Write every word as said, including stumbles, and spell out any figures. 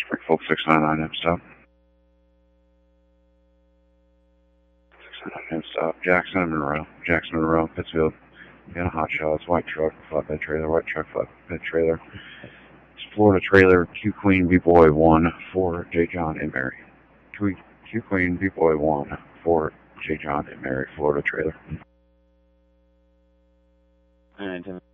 Folk six nine nine M stop. six nine nine M stop. Jackson and Monroe. Jackson Monroe, Pittsfield. Got a hot shots, white truck, flatbed trailer, white truck, flatbed trailer. It's Florida trailer, Q Queen, B Boy one, for J John and Mary. Q, Q Queen, B Boy one, for J John and Mary, Florida trailer. Alright,